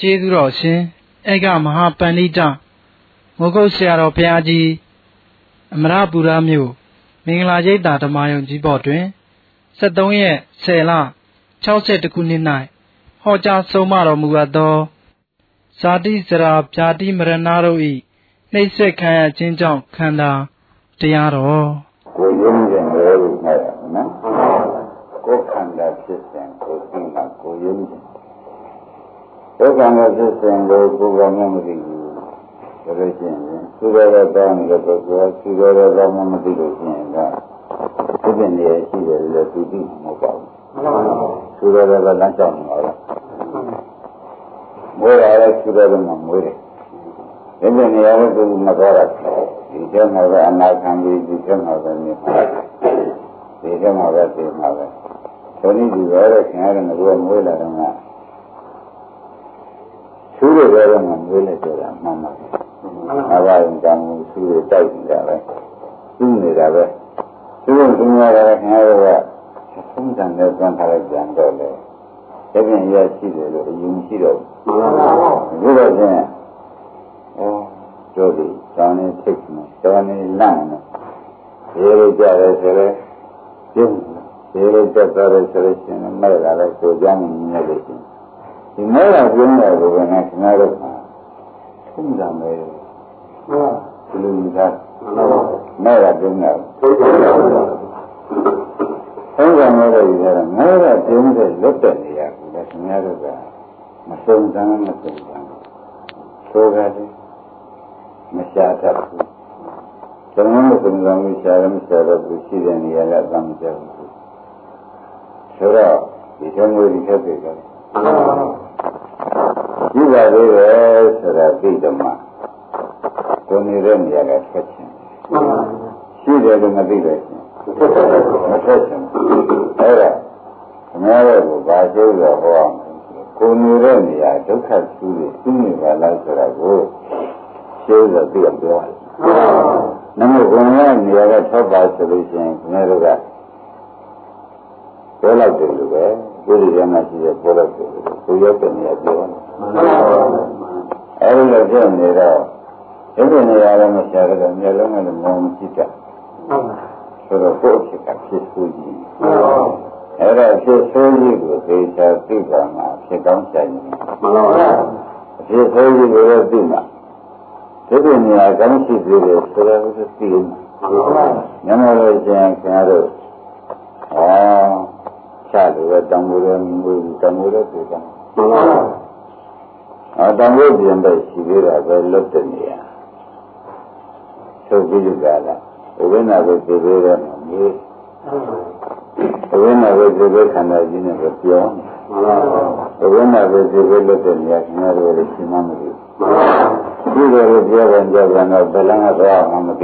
ကျေးဇူးတော်ရှင်ဧကမဟာပန္နိတမိုးကုတ်ဆရာတော်ဘုရားကြီးအမရပူရမြို့မင်္ဂလာရိပ်သာဓမ္မယုံကြီးဘော်တွင်73ရက်10လ62ခုနှစ်၌ဟောကြားဆုံးမတော်မူအပ်သောဇာတိဇရာဗျာတိမရဏတို့၏နှိမ့်ဆက်ခံရခြင်းကြောင့်ခန္ဓာတရားတော်ကိုရင်းခြင်းလေလို့မှတ်ရနော်ကိုခန္ဓာဖြစ်စဉ်ကိုသိမှကိုရင်းခြင်းဒုက္ခနဲ့ဖြစ်စဉ်ကိုကိုယ်ကမှမသိဘူးဒါလို့ရှိရင်သူတော်တော်တောင်းနေတဲ့ပုဂ္ဂိုလ်ကသူတော်တော်တောင်းမှမသိလို့ရှိရင်ကဒီပြင်နေရှိတယ်လို့သူသိမှာမဟုတ်ပါဘူးသူတော်တော်ကလမ်းကြောင်းမှာတော့မွေးရတဲ့သူတော်တော်ကမွေးတယ်ဒီပြင်နေရတဲ့သူမတော်တာဒီကျမှပဲအနာခံပြီးဒီကျမှပဲနေမှာဒီကျမှပဲသိမှာပဲဒီနည်းဒီပဲခင်ဗျားတို့ကမွေးလာတော့ကသူ့ရဲ့ဘက်မှာမွေးလိုက်ကြတာမှန်ပါဘူး။အဘရင်ကံကိုသူ့ရဲ့တိုက်နေတာပဲ။သူ့နေတာပဲ။သူ့ကိုသူများကခင်ဗျားတို့ကသုံးတန်နဲ့သံထားလိုက်ကြတော့လေ။ဒါပြင်ရရှိတယ်လို့အယူမရှိတော့ဘူး။ဒီတော့ချင်းတို့ဒီတောင်းနေထိတ်နေတောင်းနေလန့်နေရေရကြတယ်ဆိုတော့ကျင်းရေရတက်သွားတယ်ဆိုလို့ရှိရင်မဲ့လာလိုက်ကိုကြမ်းနေနေလို့ရှိရင်ဒီမဲ့ကကျင်းတယ်ကိုပဲနဲ့ခင်ဗျားတို့ကထုံးကြမယ်ဒီလိုမျိုးသားမဲ့ကကျင်းတယ်ထုံးကြမယ်လို့ပြောတယ်မဲ့ကကျင်းတဲ့လွတ်တဲ့နေရာကိုလည်းခင်ဗျားတို့ကမစုံစမ်းဆိုကြတယ်မရှာတတ်ဘူး။ကျွန်တော်တို့ကလည်းရှာရမရှာတော့ဘူးရှိတဲ့နေရာကသမ်းကြဘူး။ဆိုတော့ဒီကျုံးလေးခက်တယ်ကွာ။ဒီပါသေးပဲဆိုတာသိတယ်မှာကိုနေတဲ့နေရာကဆက်ချင်ရှိတယ်လို့မသိလို့မဆက်ချင်အဲ့ဒါအများတို့ကဘာကျိုးတော့ဟောကိုနေတဲ့နေရာဒုက္ခသူတွေသူ့နေပါလားဆိုတာကိုကျိုးတော့သိအောင်ပြောရတယ်။နမေကိုယ်ကနေရာကထောက်ပါဆိုလို့ရှိရင်ခင်ဗျားတို့ကပြောလိုက်တယ်လို့ပဲကိုယ်ဒီကမှရှိရပြောလိုက်တယ်လို့ကိုရောက်တဲ့နေရာပြောတယ်။အဲဒီလိုပြောနေတော့ဒီနေရာလည်းမရှာကြတော့မျိုးလုံးကလည်းမောင်းကြည့်တာ။ဆိုတော့ကိုယ့်ဖြစ်တာဖြစ်ဆိုးကြီး။အဲ့ဒါဖြစ်ဆိုးကြီးကိုသေချာသိပါမှာဖြစ်ကောင်းဆိုင်နေ။မှန်ပါဗျာ။ဖြစ်ဆိုးကြီးကိုလည်းသိမှာဒီလိုနေရာကောင်းရှိသေးတယ်ဆိုတော့သိတယ်။ညမလို့ကျန်ခင်ဗျားတို့ချလို့တောင်ပေါ်ရဲ့မွေးတောင်ပေါ်ရဲ့ပြေတာ။တောင်ပေါ်ပြင်ပဲရှိသေးတာပဲလွတ်တဲ့နေရာ။သုတ်ပြီးကြလား။ဝိညာဉ်ကိုသိသေးတယ်မြေ။ဝိညာဉ်ကိုသိသေးခန္ဓာကြီးနဲ့ပြော။ဝိညာဉ်ကိုသိသေးလွတ်တဲ့နေရာခင်ဗျားတို့လည်းရှင်းမှမသိဘူး။ဒီလိုပြောကြတော့ဘယ်လမ်းကတော့မှမသိ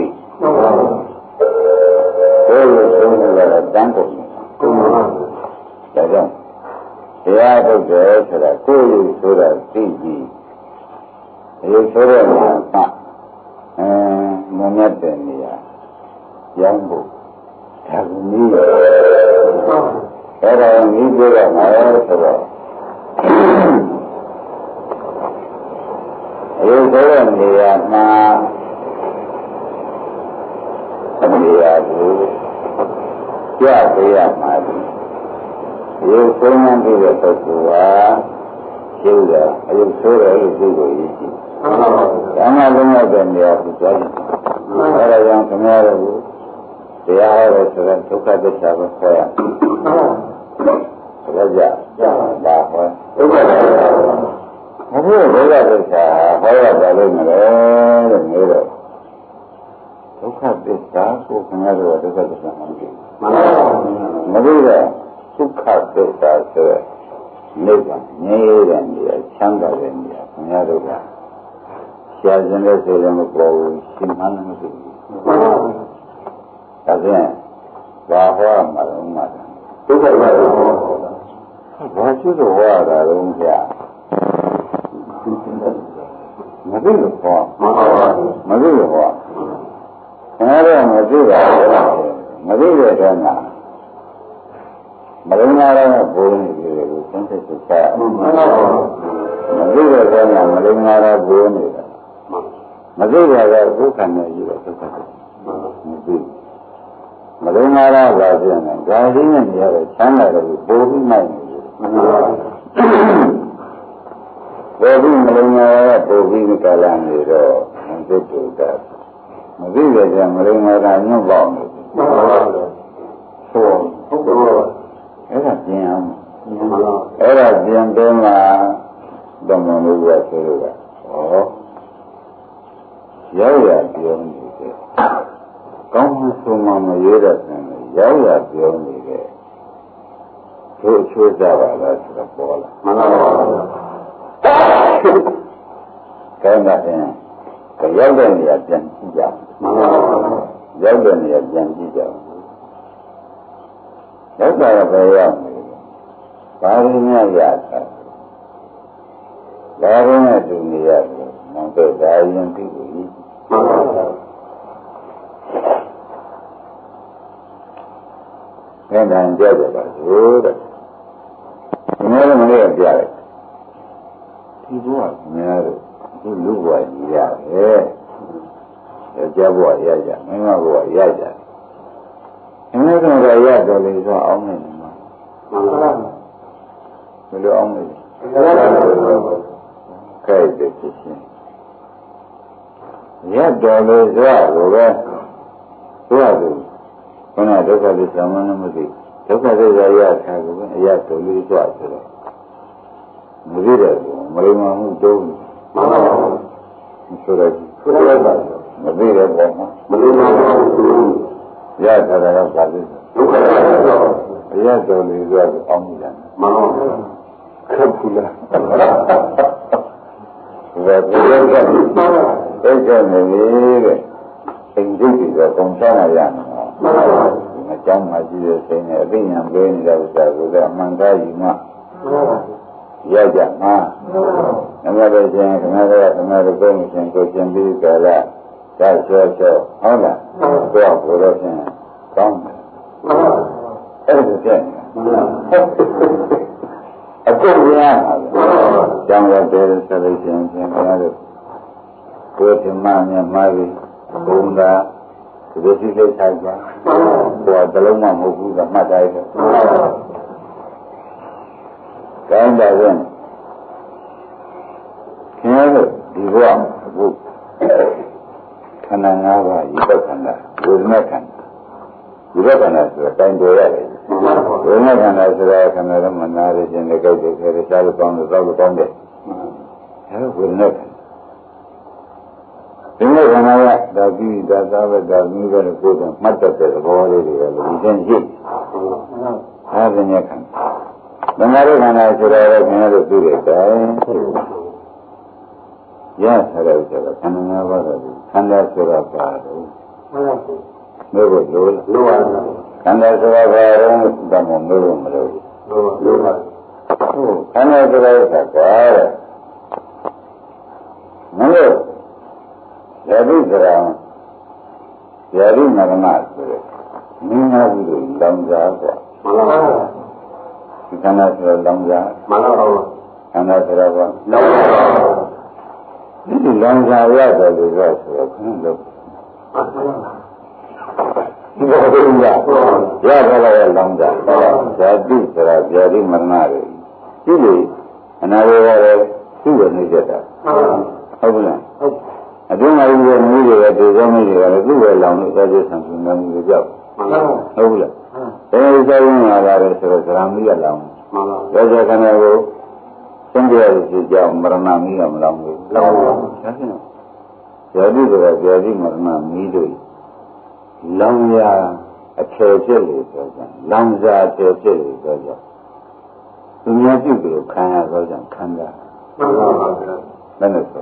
ဘယ်လိုဆုံးလဲတန်းကုန်ဒါကြောင့်တရားထုတ်တယ်ဆိုတာကိုယ်ရည်ဆိုတာသိကြည့်ဒီဆိုတဲ့နေရာကမမြတ်တဲ့နေရာရောင်းဖို့ဒါကနည်းအဲ့ဒါနည်းပြောရမှာဆိုတော့ဒီဆိုတဲ့နေရာမှာနေရာကိုကြားပေးရမှာဒီဆုံးမပြီးတဲ့ပုဂ္ဂိုလ်ဟာရှင်းတာအယုဆိုးတယ်လို့ပြောလို့ရည်ရှိ။ဒါမှလုံးဝတဲ့နေရာကိုကြားကြည့်။အဲဒါကြောင့်ခင်ဗျားတို့တရားဟောလို့ဆိုတော့ဒုက္ခသစ္စာကိုခေါ်ရ။ဒါကြဒါဟောဒုက္ခသစ္စာဘုရားဒုက္ခသစ္စာဟောရပါလိမ့်မယ်လို့ပြောတော့ဒုက္ခသစ္စာကိုခင်ဗျားတို့ဒုက္ခသစ္စာမသိဘူးမသိတော့ဒုက္ခသစ္စာဆိုတဲ့နိဗ္ဗာန်ငြိမ်းတဲ့နေရာချမ်းသာတဲ့နေရာခင်ဗျားတို့ကရှားခြင်းနဲ့ဆိုရင်မပေါ်ဘူးရှင်းမှန်းမသိဘူးဒါဖြင့်ဘာဟောမှာလဲမှာဒုက္ခသစ္စာဘာရှိတော့ဟောတာတော့ကြာမသိလို့ဟောမသိလို့ဟောခင်ဗျားတို့မသိပါဘူးမသိတဲ့အခါမှာမရဏရောဘုံနေပြီကိုသင်္ကေတချာမသိတဲ့ကောင်းကမလိမ္မာတာဘိုးနေတာမသိတာကဒုက္ခနဲ့ကြီးတော့ဒုက္ခပဲမသိမလိမ္မာတာပါပြန်တယ်ဒါရင်းနဲ့နေရာချမ်းသာတယ်ပို့ပြီးနိုင်တယ်ပို့ပြီးမလိမ္မာတာပို့ပြီးကာလနေတော့မသိတူတာမသိတဲ့ကြောင့်မလိမ္မာတာညှို့ပေါနေတယ်ဟုတ်တော့အဲ့ဒါပြင်အောင်အဲ့ဒါပြင်ပေးမှတော့မလို့ရဆိုလို့ကရောက်ရပြောနေတယ်ကောင်းမှုဆုံးမမရွေးတဲ့ဆံရောက်ရပြောနေတယ်သူအချိုးကြပါလားဆိုတော့ပေါ်လာမှန်ပါပါကောင်းတာရင်ရောက်တဲ့နေရာပြန်ကြည့်ကြမှန်ပါပါရောက်တဲ့နေရာပြန်ကြည့်ကြရောက်တာကပဲရောက်နေတယ်ဘာရင်းများရတာဒါရင်းနဲ့တူနေရတယ်မောင်တို့ဒါရင်ပြီမှန်ပါပါအဲ့ဒါကြောက်ကြပါလို့တဲ့ဒီနေ့မနေ့ကပြရတယ်ဒီဘဝများတော့ဒီလူဘဝကြီးရတယ်ကြောက်ဘဝရကြမင်းမဘဝရကြအမေကတော့ရတော်လေဆိုအောင်နေမှာမှန်ပါပါဘယ်လိုအောင်နေကဲတဲ့ဖြစ်ရှင်ရတော်လေဆိုတော့ပဲသူကသူခဏဒုက္ခသစ္စာမှန်းမသိဒုက္ခသစ္စာရထားကိုအရတော်လေးကြွဆိုတော့မသိတဲ့ကူမလိမ္မာမှုတုံးမှန်ပါပါဆိုတော့မသိတဲ့ပေါ်မှာမလိမ္မာမှုရထားတာကဘာလဲဒုက္ခသစ္စာအရတော်လေးကြွဆိုအောင်နေတယ်မှန်ပါပါခပ်ဘူးလားဒါကဒုက္ခနေနေတဲ့အိမ်စိတ်တွေကပုံချရရမှာအကြောင်းမှရှိတဲ့စိတ်နဲ့အသိဉာဏ်ပေးနေတဲ့ဥစ္စာကိုအမှန်တရားယူမှရကြမှာနမတေရှင်ခဏတော့ခဏတော့ကိုယ်ရှင်ကိုရှင်ပြီးကြလားဒါချောချောဟုတ်လားတော့ဘုရားရှင်ကောင်းတယ်အဲ့ဒါကျက်အခုရမှာကျောင်းရတဲ့ဆက်လို့ရှင်ခင်ဗျားတို့ကိုယ်ဓမ္မမြတ်မှာပြီးဘုံသာဒီလိုစိတ်ဆိုင်ကြဟောတလုံးမှမဟုတ်ဘူးကမှတ်တိုင်းတယ်ကောင်းပါရဲ့ခင်ဗျားတို့ဒီဘဝအခုခန္ဓာ၅ပါးဤဘက်ခန္ဓာဝေဒနာခန္ဓာဒီဘက်ခန္ဓာဆိုတာတိုင်တော်ရတယ်ဝေဒနာခန္ဓာဆိုတာခန္ဓာရဲ့မနာရခြင်းနဲ့ကြိုက်တဲ့ခဲစားလို့ကောင်းလို့သောက်လို့ကောင်းတယ်အဲဒါဝေဒနာခန္ဓာဒီနေ့ခန္ဓာကဒါပြီးဒါသာပဲဒါမျိုးပဲကိုယ်ကမှတ်တတ်တဲ့သဘောလေးတွေကလည်းဒီချင်းရှိဟာပညာခန္ဓာဓမ္မရခန္ဓာဆိုတော့ခင်ဗျားတို့သိတဲ့အတိုင်းရထားတဲ့ဥစ္စာကခန္ဓာ၅ပါးတော့ခန္ဓာဆိုတာဘာလို့မျိုးကိုလိုလားခန္ဓာဆိုတာဘာလို့တမမျိုးလို့မလို့လိုပါခန္ဓာဆိုတာကတဲ့မလို့ယာတိကရာယာတိမရဏဆိုတဲ့မင်းသားကြီးကိုလောင်စားกว่าမှန်ပါပါဒီခန္ဓာဆိုလောင်စားမှန်ပါပါခန္ဓာဆိုတော့လောင်စားဒီလောင်စားရတယ်လို့ဆိုတော့ခဏလို့ဒီဘုရားရထားတဲ့လောင်စားယာတိဆိုတာယာတိမရဏတွေဒီလေအနာရောလည်းသူ့ကိုနေကြတာဟုတ်ဘူးလားဟုတ်အတွင်းမှာဒီလိုမျိုးတွေကဒီကောင်းမျိုးတွေကလည်းသူ့ရဲ့လောင်လို့ဆက်ဆံပြီးမှမျိုးကြောက်ဟုတ်ဘူးလားအဲဒီစောင်းလာတာလေဆိုတော့ဇရာမီးရလောင်မှန်ပါဒါကြောင့်ခန္ဓာကိုသင်္ကြန်စီကြောင့်မရဏမီးကမလောင်ဘူးလောင်ပါဒါဖြင့်ဇာတိဆိုတာဇာတိမရဏမီးတို့လောင်ရအထည်ဖြစ်လေဆိုတော့လောင်စာအထည်ဖြစ်လေဆိုတော့သူများပြုပြီးခံရတော့ကြောင့်ခန္ဓာမှန်ပါပါဗျာဘယ်နဲ့ဆို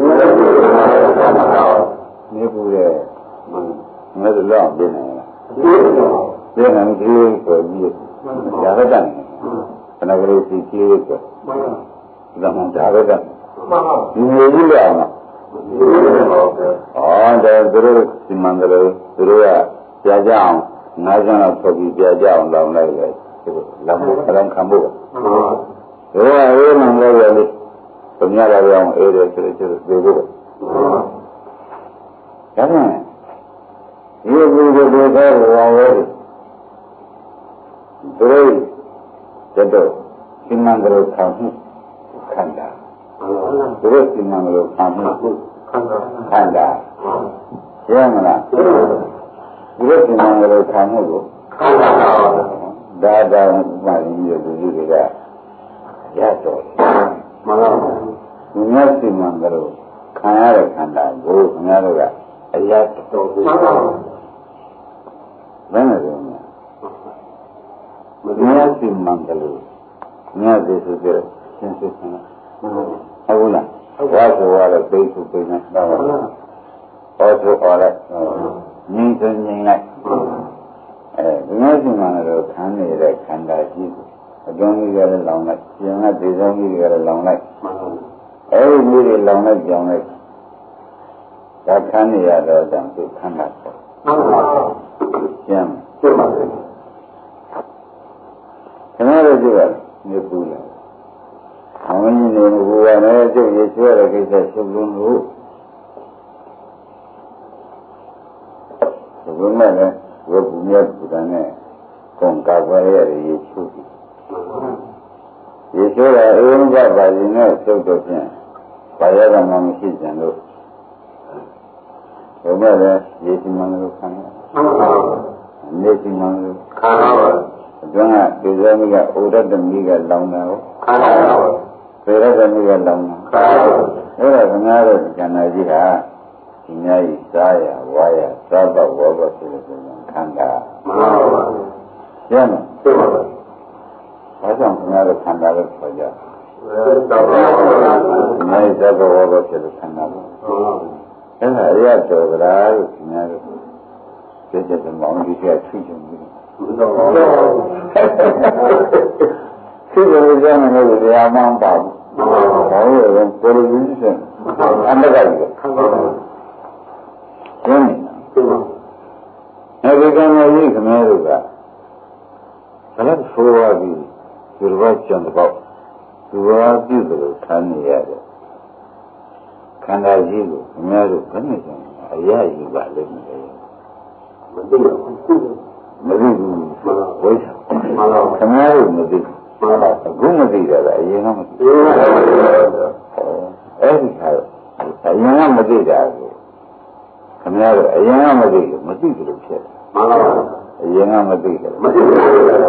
နေပူရဲ့ငါတို့လောက်ပြနေလားပြနေတယ်ဒီဆိုပြီးရာဂတန်ခဏကလေးစီကြီးရဲ့ဒါမှဒါရကဒီမျိုးကြီးလာမှာအော်ဒါသူတို့ဒီမန္တလေးသူတို့ကပြကြအောင်ငါးကျန်းတော့ထုတ်ပြီးပြကြအောင်လောင်လိုက်လေသူတို့လောင်ဖို့အရင်ခံဖို့တို့ကအေးမှန်လို့ရလေဘုလာပြောင်းအေးတယ်ဆိုတော့ပြေဖို့ဒါဖြင့်ဒီကူတွေတော့ဘောဝဲတို့တော့စိမံကလေးခံမှုခန္ဓာတို့စိမံကလေးခံမှုခန္ဓာရမလားတို့စိမံကလေးခံမှုကိုခန္ဓာဒါတောင်မှလည်းဒီလူတွေကရတော့မှန်ပါဘူးမြတ်စိမံကလေးခံရတဲ့ခန္ဓာကိုခင်ဗျားတို့ကအရာတော်ဘူးမှန်ပါဘူးဘယ်နဲ့လဲမြတ်စိမံကလေးမြတ်သေးဆိုကြရှင်းရှင်းဟုတ်လားဘာဆိုရလဲသိစုသိနေတော့ဘာဆိုရလဲငြိမ့်စငြိမ့်လိုက်မြတ်စိမံကလေးခံနေတဲ့ခန္ဓာကြီးကိုအတွင်းကြီးကလည်းလောင်လိုက်ပြင်ကဒေသကြီးကလည်းလောင်လိုက်အဲဒီမျိုးတွေလောင်လိုက်ကြောင်လိုက်ဒါခံနေရတော့ကြောင့်သူခန္ဓာပေါ့ဟုတ်ပါဘူးကျမ်းပြပါလိမ့်ခင်ဗျားတို့ကြည့်ပါနေပူလာအဝင်းကြီးနေဘူရမယ်ကျုပ်ရေဆွဲတဲ့ကိစ္စရှုပ်လို့လို့ဘုရားနဲ့ဝတ်ပူမြတ်ပူတာနဲ့ကုန်ကားပွဲရရေချိုးရေချိုးတာအင်းကပါရင်နဲ့ကျုပ်တို့ဖြင့်ဘာရကမှမရှိကြလို့ဘုရားလည်းရေစီမံလို့ခံရနေစီမံလို့ခံရအတွင်းကဒေဇမိကဩဒတမိကလောင်တာကိုခံရသေရတမိကလောင်တာခံရအဲ့ဒါခင်ဗျားတို့ဉာဏ်နာကြီးဟာဒီများကြီးစားရဝါရစားတော့ဝေါဘဆိုတဲ့ခန္ဓာမှန်ပါပါကျမ်းသိပါပါဘာကြောင့်ခင်ဗျားတို့ခန္ဓာလို့ခေါ်ကြတော့နိုင်သဘောဝေါဘဆိုတဲ့ခန္ဓာကိုအဲ့ဒါအရတော်ကလားလို့ခင်ဗျားတို့သိတဲ့မောင်ကြီးကထွေးချင်တယ်သိတယ်ကြောင့်လည်းတရားမှန်ပါဘူး။ဘာလို့လဲကိုယ်ရင်းစင်အန္တရာယ်ကြီး။ကျင်းနေတာ။အဲဒီကံကြီးခင်ဗျားတို့ကဘယ်လိုဆိုရပြီဒီလိုကျန်တော့ဒီလိုပြုလို့ခံနေရတယ်။ခန္ဓာကြီးကိုခင်ဗျားတို့ဘယ်နဲ့ကျန်အရာယူပါလိမ့်မယ်။မသိဘူး။မသိဘူးဝိသမာလာခင်ဗျားတို့မသိမာလာအခုမသိတယ်ကအရင်ကမသိအဲ့ဒီဟာအရင်ကမသိတာကိုခင်ဗျားတို့အရင်ကမသိလို့မသိတယ်လို့ဖြစ်တယ်မာလာအရင်ကမသိတယ်မသိဘူး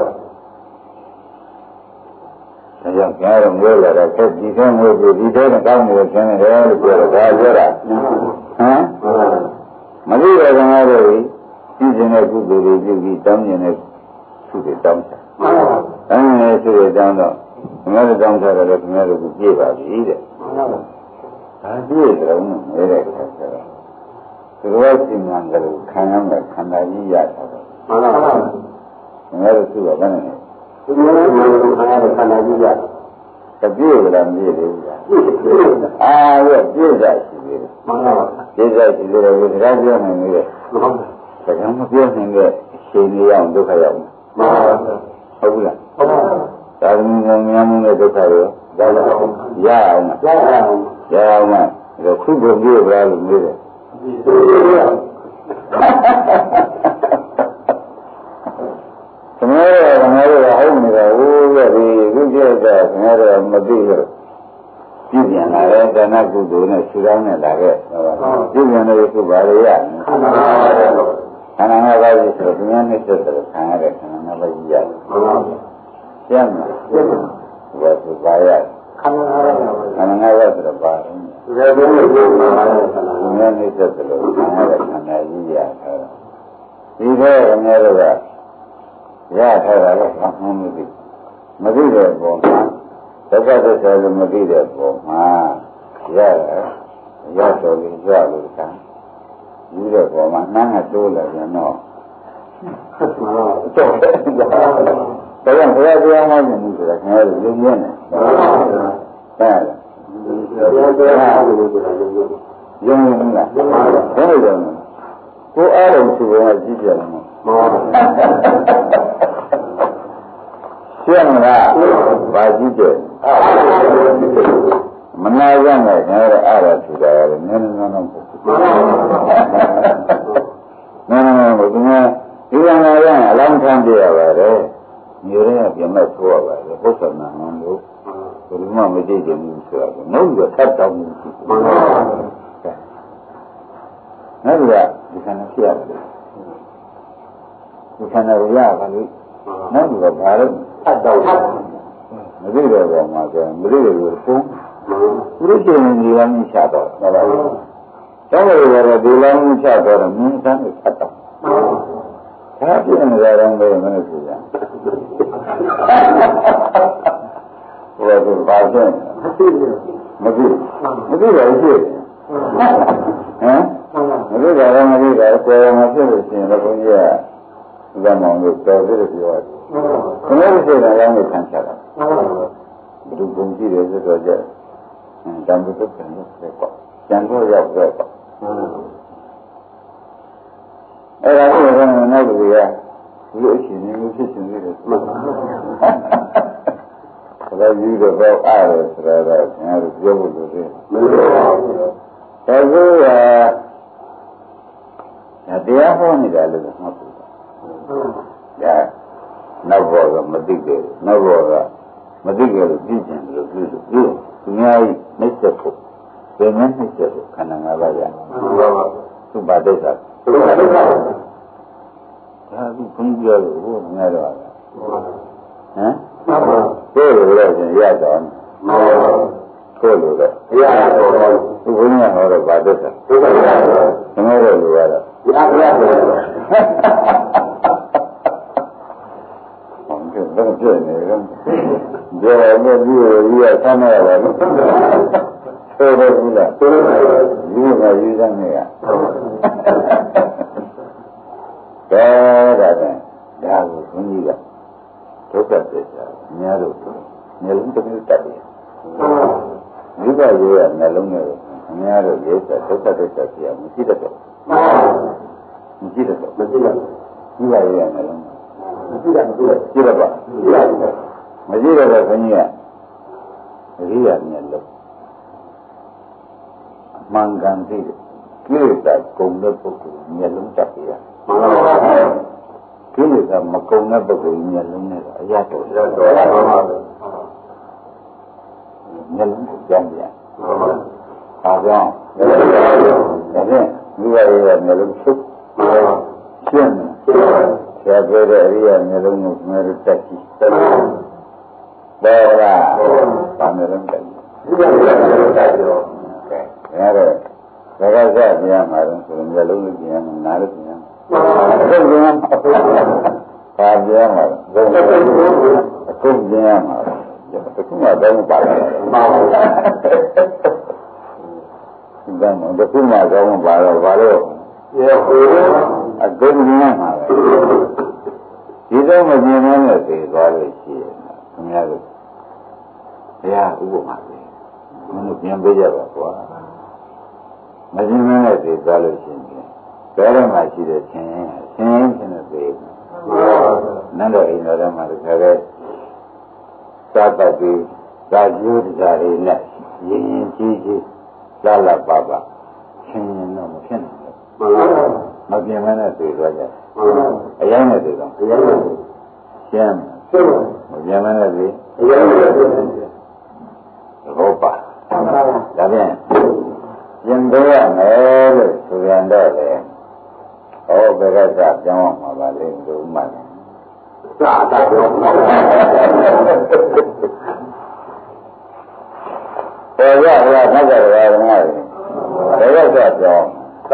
ဒါကြောင့်ကြားတော့မျိုးလာတော့ဒီထဲမျိုးဒီထဲကကောင်းနေတယ်ဆင်းနေတယ်လို့ပြောတော့ဒါပြောတာဟမ်မသိတယ်ခင်ဗျားတို့ဒီကျင်တဲ့ကုသိုလ်တွေပြုပြီးတောင်းကျင်တဲ့သူတွေတောင်းတယ်။အဲဒီသူတွေတောင်းတော့ခင်ဗျားတို့တောင်းထားတယ်ခင်ဗျားတို့ကိုပြည့်ပါပြီတဲ့။ဒါပြည့်တယ်လို့နေတဲ့ခါကျတော့ဒီလိုစိမံကလေးခံရမယ်ခန္ဓာကြီးရတာပဲ။မှန်ပါပါ။ခင်ဗျားတို့သူ့ကဘယ်နဲ့လဲ။ဒီလိုမျိုးခံရတဲ့ခန္ဓာကြီးရတပြည့်ကလည်းမပြည့်သေးဘူးလား။ပြည့်။အာရဲ့ပြည့်စားရှိသေးတယ်။မှန်ပါပါ။ပြည့်စားရှိသေးတယ်ဒီစကားပြောနေနေတယ်။မှန်ပါပါ။ဒါကြောင့်မပြောနိုင်တဲ့ရှင်ကြီးအောင်ဒုက္ခရောက်မှာမှန်ပါဘူးဟုတ်လားဟုတ်ပါဘူးဒါမှမဟုတ်များများဒုက္ခရောရအောင်မရအောင်မဒါခုကိုပြေးပါလို့မေးတယ်သမီးတို့ဟုတ်နေတာဟိုးရဲ့ဒီခုကျတဲ့သမီးတို့မသိလို့ပြည့်ပြန်လာတဲ့ဒါနကုသိုလ်နဲ့ဆူတောင်းနဲ့လာခဲ့ပြည့်ပြန်တဲ့ခုပါလေရခန္ဓာခန္ဓာငါးပါးကြီးဆိုတော့ဉာဏ်နဲ့ဆက်တယ်ခံရတဲ့ခန္ဓာငါးပါးကြီးရတယ်။မှန်ပါဘူး။ကျမ်းမှာဘယ်လိုပါရခန္ဓာငါးပါးဆိုတော့ပါတော့ဒီလိုမျိုးပါရခန္ဓာဉာဏ်နဲ့ဆက်တယ်လို့ခံရတဲ့ခန္ဓာကြီးရတယ်။ဒီဘက်ငါတို့ကရထားတာလည်းမှန်မသိမသိတဲ့ပုံမှာဒုက္ခသစ္စာလည်းမသိတဲ့ပုံမှာရတယ်ရတော်ပြီးကြလို့ခံယူတဲ့ပေါ်မှာနှမ်းကတိုးလာရင်တော့တော့ဘုရားတရားမှမဟုတ်ဆိုတာခင်ဗျားတို့ယုံနေတယ်ဟုတ်လားဘုရားတရားမှမဟုတ်ဆိုတာယုံနေလားဘယ်လိုလဲကိုအားလုံးသူကကြည့်ကြတယ်မဟုတ်ရှင်းမလားဘာကြည့်ကြမနာရမယ်ခင်ဗျာအဲ့ဒါထူတာရတယ်နည်းနည်းတော့ဘူးနည်းနည်းတော့ဒီမှာဒီကံလာရရင်အလောင်းထမ်းပြရပါတယ်ညရဲကပြင်မဲ့ဆိုရပါတယ်ပု္ပ္ပနာဟောလို့ဘယ်မှမကြည့်ကြဘူးဆိုတော့နှုတ်ရထပ်တောင်းမှုရှိတယ်နောက်ဒီကံဖြစ်ရတယ်ဒီခန္ဓာကိုရပါလို့နောက်ဒီကဘာလို့အတ်တော့မသိတဲ့ဘောမှာကျမသိတဲ့ကိုပုံဘုရားရှင်ကြီးကမြင်ချတော့ဟုတ်ပါဘူးတော့လည်းဒီလောင်းချတော့မြင်စမ်းကိုဖတ်တော့ဒါပြည့်နေကြတော့ဘယ်မလို့ဖြစ်ကြဘယ်လိုပါကျင်မသိတော့ရှိဟမ်မသိတော့မသိတော့ကိုယ်မဖြစ်လို့ရှိရင်လည်းဘုန်းကြီးကဇာမောင်တို့တော်ပြီးတော့ပြောတယ်။ဘယ်လိုဖြစ်လဲလည်းခံချတာ။ဘယ်လိုပုံကြည့်လဲဆိုတော့ကြတယ်။တန်ဖိုးသက်တယ်လို့ပေါ့။ကျန်တော့ရောက်တော့ပေါ့။အဲ့ဒါကိုလည်းနောက်တူရဒီလိုအချိန်မျိုးဖြစ်ရှင်နေတယ်။ဒါကြီးတော့အားရဆိုတော့ကျွန်တော်ပြောဖို့လိုတယ်။မလိုပါဘူး။ဒါဆိုတရားဟောနေတာလို့မှတ်ဖို့။ဒါနောက်ဘောကမသိကြဘူးနောက်ဘောကမသိကြလို့ပြည့်ကျင်လို့ပြုလို့သူများကြီးနှိမ့်ဆက်ဖို့ဘယ်နဲ့နှိမ့်ဆက်ဖို့ခန္ဓာ၅ပါးရသုဘဒိဋ္ဌာဒါဒီဘုန်းကြီးပြောလို့ဟိုငါတော့ဟမ်ကိုယ်လိုလည်းရှင်ရတော့ကိုယ်လိုတော့ရတော့သူဘုန်းကြီးဟောတော့ဗာဒိဋ္ဌာငါတော့လိုရတော့တော့ပြည့်နေတယ်။ကြော်မဲ့ပြီးရဆမ်းရပါလို့ဆိုတော့ဘူးလားဆိုတော့ယူကယူစမ်းနေရဒါကိုဘုန်းကြီးကဒုက္ခသစ္စာအများတို့မျက်လုံးတစ်မျိုးတက်တယ်။ဒီကရေးရမျက်လုံးနဲ့အများတို့ရေးတဲ့ဒုက္ခသစ္စာပြမရှိတတ်တော့မရှိတတ်တော့မရှိတော့ဒီကရေးရမျက်လုံးမရှိတာမသိဘူးကြည့်ရပါမကြည့်ရတဲ့ဘုန်းကြီးကအရိယာမျက်လုံးအမှန်ကန်သိတယ်ကိလေသာကုန်တဲ့ပုဂ္ဂိုလ်မျက်လုံးတက်ပြရမှန်ပါပါကိလေသာမကုန်တဲ့ပုဂ္ဂိုလ်မျက်လုံးနဲ့အရတော်ရတော်ပါပါမျက်လုံးကိုကြောင်းပြန်ဟာကြောင်းဒါဖြင့်ဒီကရေးရမျက်လုံးချုပ်ရှင်းဆရာပြောတဲ့အရိယာမျိုးလုံးကိုငါတို့တက်ကြည့်ပေါ်လားဘာမျိုးလုံးတက်ကြည့်ဒီကမျိုးတက်ကြတော့အဲဒါတော့ဒါကစပြန်မှာတော့ဆိုရင်မျိုးလုံးကိုပြန်မှာနားလို့ပြန်မှာဟုတ်ကဲ့ပါပြန်မှာအခုပြန်မှာအခုမှတော့မပါဘူးမှန်ပါဘူးဒီကမှတခုမှတော့မပါတော့ဘာလို့အကုန်းကြီးမှာပဲဒီတော့မမြင်နဲ့သိသွားလို့ရှိရင်ခင်ဗျားတို့ဘုရားဥပမာပဲမင်းတို့ပြန်ပေးကြပါကွာမမြင်နဲ့သိသွားလို့ရှိရင်ဘယ်တော့မှရှိတဲ့ချင်းနဲ့သိနန်းတော်အိမ်တော်ထဲမှာတခါလဲသာပတ်ပြီးသာကျိုးတရားတွေနဲ့ရင်ကြီးလာလာပါပါချင်းတော့မဖြစ်နိုင်ဘူးမပြင်းမနဲ့သိသွားကြအရင်နဲ့သိတော့ရှင်းမပြင်းမနဲ့သိဘောပါဒါပြန်ပြင်ပေးရမယ်လို့ဆိုရင်တော့လေဟောဘယ်ကစပြောင်းအောင်ပါလဲလို့မှတ်တယ်စတာပြောပေါ်ရဟောနောက်ကလည်းငါ့ဘယ်ကစပြောင်း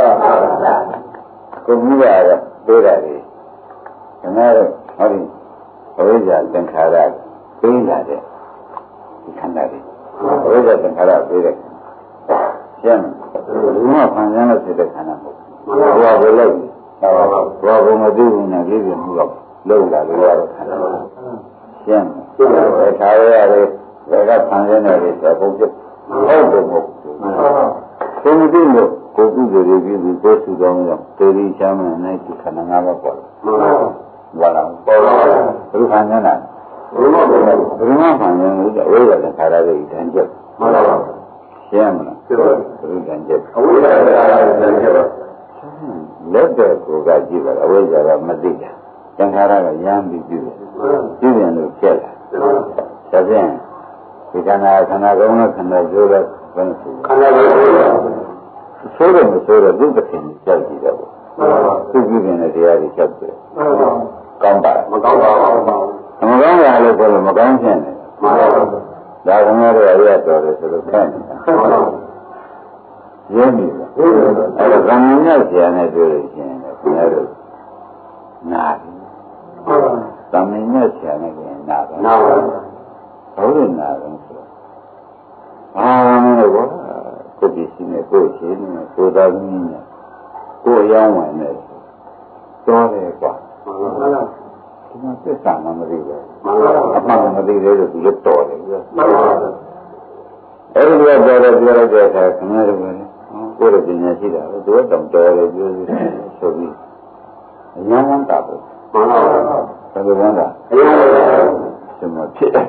ကိုမြည်ရပေးတာလေခင်ဗျားတို့ဟောဒီဘဝဇာသင်္ခါရပေးလာတဲ့ဒီခန္ဓာတွေဘဝဇာသင်္ခါရပေးတဲ့ရှင်းဘုမဖန်ဆင်းလို့ဖြစ်တဲ့ခန္ဓာမဟုတ်ဘူးဘာပဲလို့ဘာဘုမသိဘူးနဲ့လေးပြမှုတော့လုံးလာလို့ရတဲ့ခန္ဓာရှင်းဘယ်ထားရတယ်ဘယ်ကဖန်ဆင်းတယ်ဆိုတော့ဘုဖြစ်ဟုတ်တယ်မဟုတ်ဘူးဘုမသိလို့ကိုယ်ကုသိုလ်တွေပြီးပြီးကိုယ်စုကောင်းရောတေရီချမ်းနဲ့နိုင်ဒီခန္ဓာ၅ပါးပေါ်လာဘာလားပေါ်လာဘုရားဉာဏ်လားဘုရားဖန်ဆင်းလို့အဝိဇ္ဇာသင်္ခါရတွေတန်ကျက်မှန်ပါပါရှင်းမလားဘုရားကျက်အဝိဇ္ဇာကျက်ပါလက်တဲ့ကိုကကြည့်ပါအဝိဇ္ဇာကမသိတာသင်္ခါရကရမ်းပြီးပြုတယ်ပြုရင်လို့ဖြစ်လာဒါဖြင့်ဒီခန္ဓာကုန်းနဲ့ခန္ဓာကျိုးတဲ့ဘယ်လိုခန္ဓာကိုယ်ဆိုးတယ်မဆိုးတယ်သူ့တစ်ခင်ကြောက်ကြည့်တော့သူ့ပြုရင်လည်းတရားတွေချက်တယ်ကောင်းပါမကောင်းပါဘူးမကောင်းရလို့ဆိုလို့မကောင်းခြင်းတယ်မှန်ပါဘူးဒါကလည်းရရတော်တယ်ဆိုလို့ခန့်နေတာရင်းပြီအဲ့ဒါကံမြတ်ဆရာနဲ့တွေ့လို့ရှိရင်ခင်ဗျားတို့နာပြီကံမြတ်ဆရာနဲ့ခင်နာပါနာပါဘုရားနာတယ်ဆိုအာမလို့ဘောကိုပစ္စည်းနဲ့ကိုရှိနေကိုသားသမီးနဲ့ကိုအယောင်းဝင်နေတော်တယ်ကွာမှန်ပါလားဒီမှာသစ္စာမသိဘူးမှန်ပါလားအမှန်မသိသေးလို့ဒီလိုတော်တယ်မှန်ပါလားအဲ့ဒီလိုတော်တယ်ပြောလိုက်တဲ့အခါခင်ဗျားတို့ကကိုယ်ရဲ့ပညာရှိတာသူကတောင်တော်တယ်ပြောပြီးဆိုပြီးအញ្ញမ်းတာပေါ့မှန်ပါလားဘယ်လိုလဲအញ្ញမ်းဒီမှာဖြစ်တယ်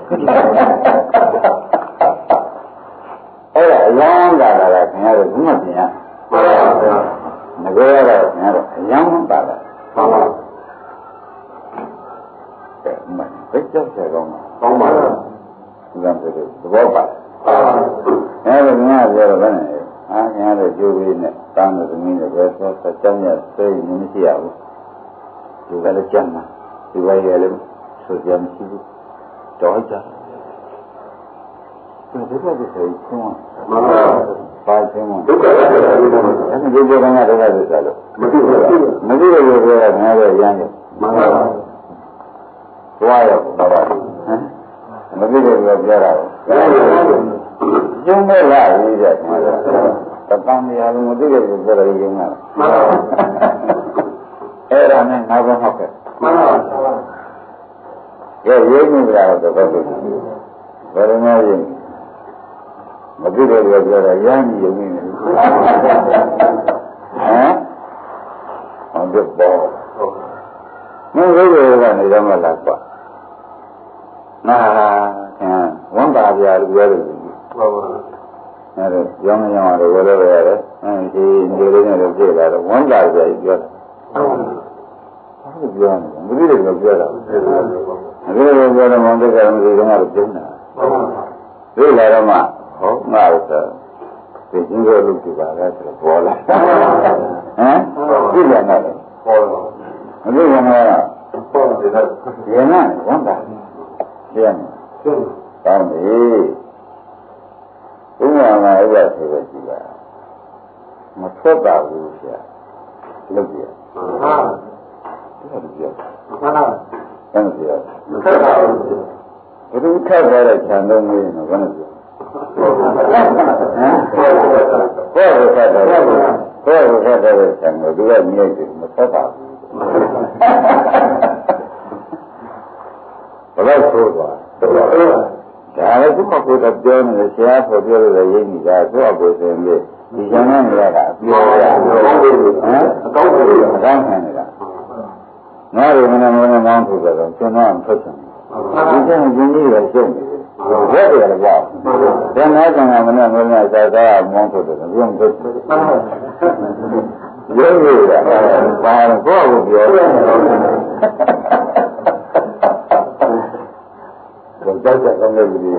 အဲ့ဒါအញ្ញမ်းတာကခင်ဗျားတို့ဘုမပြင်ရမှန်ပါလားငါပြောရတာခင်ဗျားတို့အញ្ញမ်းတာလားမှန်ပါလားမင်းဘယ်ကြောက်ကြကောင်းကောင်းပါလားဒီကံဆိုသဘောပါအဲ့ဒါကပြောတော့ဘယ်နဲ့အားများတဲ့ကျိုးလေးနဲ့တားတဲ့သမီးတွေပဲဆိုတော့ကြောင်းရဆွေးနေမရှိရဘူးဒီကလည်းကြမ်းမှာဒီဘက်ရလည်းဆိုကြမရှိဘူးတော့ကြဒီဘက်ကဆိုရင်မှန်ပါပါချင်းမှဒုက္ခအဲ့ဒီဒီဘက်ကဒုက္ခဆိုတာလို့မသိဘူးမသိရလို့ပြောတာငါတော့ရမ်းတယ်မှန်ပါသွားရပါဘာဟမ်မသိတယ်ပြောပြတာကျုံးမဲ့လာရေးကြမှာတပန်းတရားလုံးမသိတဲ့ပြောတယ်ရုံးတာမှန်ပါအဲ့ဒါနဲ့ငါဘဟုတ်ကဲ့မှန်ပါရဲ့ရေးနေကြတော့တော့ဘယ်လိုမှရေးမသိတယ်ပြောတာရမ်းကြီးရုံနေတယ်ဟမ်ဟုတ်တယ်ပေါ့မင်းတို့ကနေတော့မလားကွာနာခင်ဝန်ပါပြလို့ပြောတယ်ဟုတ်ပါဘူးအဲ့ဒါကြောင်းကြောင်းရတယ်ဘယ်လိုပဲရတယ်အဲဒီလေးနဲ့လည်းပြည့်လာတော့ဝန်ပါပြပြောတာဟုတ်ပြောနေတယ်မသိတယ်ပြောတာမသိတယ်ပြောတော့မောင်တက်ကမသိတော့ငါတို့ကျုံးတာဟုတ်ပါဘူးသိလာတော့မှဟောငါ့ဥစ္စာဒီကျင်းကိုလုပ်ကြပါလားဆိုတော့ပေါ်လာဟမ်သိတယ်နော်ပေါ်လာမသိဘူးငါပေါ်တယ်ရနာဝန်ပါကျင်းတောင်းပြီဘုရားမှာဥပ္ပါဆိုပဲကြည့်ပါမထွက်ပါဘူးဆရာလုပ်ပြဟုတ်တယ်ပြောမှန်ပါဘယ်လိုပြောမထွက်ပါဘူးဘယ်လိုထက်သွားတဲ့ခြံလုံးလေးနော်ဘယ်လိုပြောဟမ်ဘယ်လိုထက်သွားတဲ့ခြံကိုသူကမြင်တယ်မထွက်ပါဘူးဘယ်လိုဆိုသွားဒါလည်းသူ့ကိုယ်ကပြောနေတယ်ဆရာပေါ်ပြောလို့လည်းရင်းနေတာသူ့အကိုဆိုရင်ဒီကျန်တဲ့နေရာကပြောရဟမ်အကောင်းခံနေတာငါတို့မနမောင်းထုတ်ကြတော့ကျွန်တော်ထွက်ချင်ဒီကျန်ကျင်းကြီးလည်းရှုပ်နေတယ်ဘယ်လိုလဲပေါ့ဒါနဲ့ကံကမနဲ့မောင်းသာသာမောင်းထုတ်တယ်ဘုံထုတ်ရုပ်ရည်တာဘာလို့ကိုယ့်ကိုပြောကြောက်ကြကောင်းတဲ့လူတွေ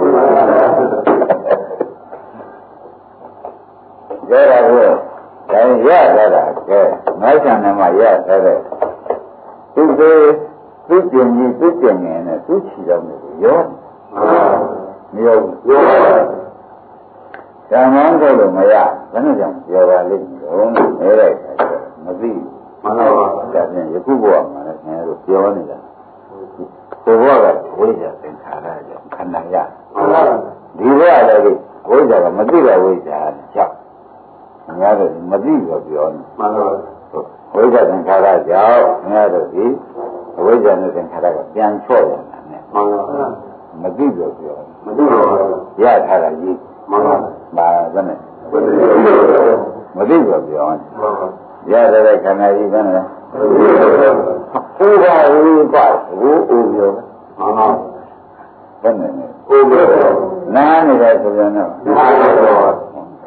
ရတာကိုဒါရတာကဲမိုက်ဆံနဲ့မှရထားတဲ့သူ့ကိုသူ့ကျင်ကြီးသူ့ကျင်ငယ်နဲ့သူ့ချီတော်မျိုးရောမရောရောဓမ္မံကိုလို့မရဘယ်နဲ့ကြောင့်ပြောပါလိမ့်မလို့နေလိုက်မသိမှန်ပါပါဒါဖြင့်ယခုဘဝမှာလည်းခင်ဗျားတို့ပြောနေတာဒီဘဝကဝိဇ္ဇာသင်္ခါရကြောင့်ခန္ဓာရဒီဘဝလည်းဝိဇ္ဇာကမသိတဲ့ဝိဇ္ဇာကြောင့်ငါတို့မသိတော့ပြောနေမှန်ပါဝိဇ္ဇာသင်္ခါရကြောင့်ငါတို့ဒီဝိဇ္ဇာနဲ့သင်္ခါရကပြန်ချော့ရတာနဲ့မှန်ပါမသိတော့ပြောမသိတော့ရထားတာကြီးမှန်ပါဘာလဲမသိတော့ပြောရတဲ့ခန္ဓာကြီးကလည်းဥပါဝိပါဝိဥပြောမှန်ပါဘယ်နဲ့ဥပြောနားနေတယ်ဆိုရင်တော့နားတော့